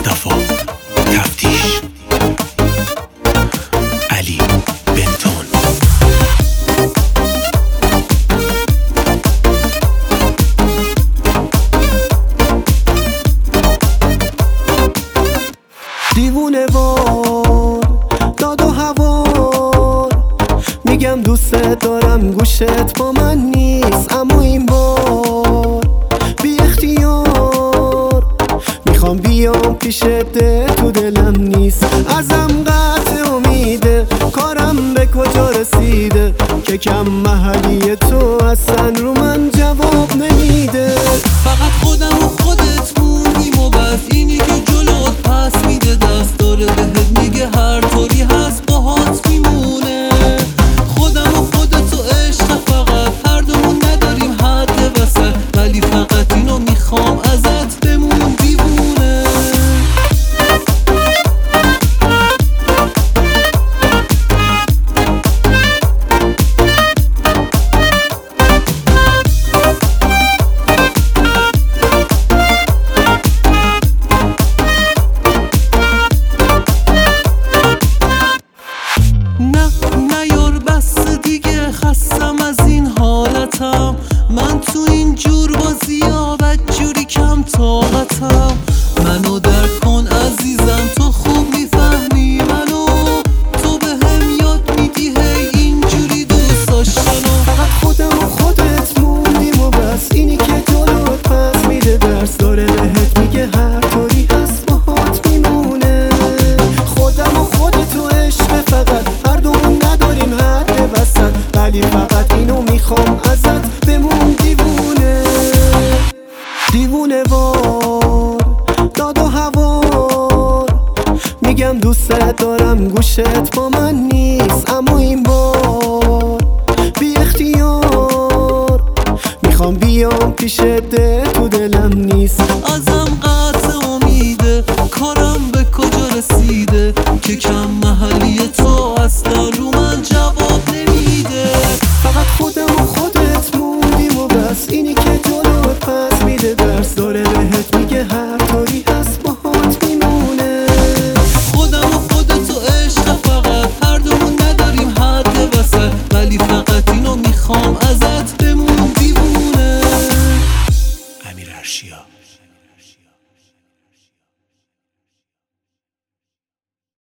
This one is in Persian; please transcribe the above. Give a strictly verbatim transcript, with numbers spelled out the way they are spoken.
صدفا تفتیش علی بنتون. دیوونه وار داد و هوار، میگم دوست دارم گوشت با من نیست، اما این بار بی اختیار میخوام بیام پیش ده، تو دلم نیست. ازم قطع امیده، کارم به کجا رسیده که کم محلی تو اصلا رو من جواب نمیده. فقط خودم و خودت موندیم و بس، اینی که جلوت پس میده دست داره بهت میگه هر طوری هست باهات میمونه. خودم و خودت و عشق فقط، هر دومون نداریم حد وسط، ولی فقط اینو میخوام ازت بمون دیوونه. خستم از این حالتم، من تو این جور بازی‌ها بدجوری کم طاقتم. منو درک کن عزیزم، تو خوب میفهمی منو، تو به هم یاد میدی هی اینجوری دوست داشتنو. فقط خودم و خودت موندیم و بس، اینی که جلوت پس میده درس داره بهت میگه هر طوری هست باهات میمونه. خودم و خودت و عشق فقط، هر دومون نداریم حد وسط، ولی فقط اینو میخوام ازت بمون دیوونه. دیوونه وار داد و هوار، میگم دوست دارم گوشت با من نیست، اما این بار بی اختیار میخوام بیام پیش ده، تو دلم نیست.